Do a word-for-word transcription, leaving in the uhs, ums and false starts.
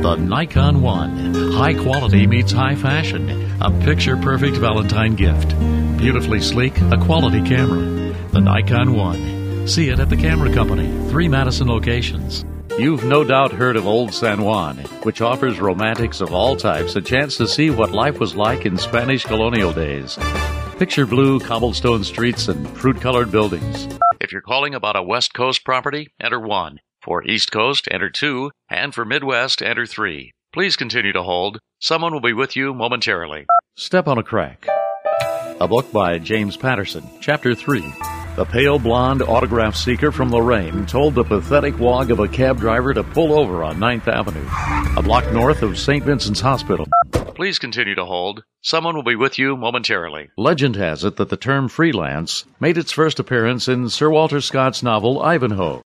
The Nikon One. High quality meets high fashion. A picture-perfect Valentine gift. Beautifully sleek, a quality camera. The Nikon One. See it at the camera company. Three Madison locations. You've no doubt heard of Old San Juan, which offers romantics of all types a chance to see what life was like in Spanish colonial days. Picture blue cobblestone streets and fruit-colored buildings. If you're calling about a West Coast property, enter one. For East Coast, enter two. And for Midwest, enter three. Please continue to hold. Someone will be with you momentarily. Step on a Crack. A book by James Patterson, Chapter three. The pale blonde autograph seeker from Lorraine told the pathetic wog of a cab driver to pull over on ninth Avenue, a block north of Saint Vincent's Hospital. Please continue to hold. Someone will be with you momentarily. Legend has it that the term freelance made its first appearance in Sir Walter Scott's novel Ivanhoe.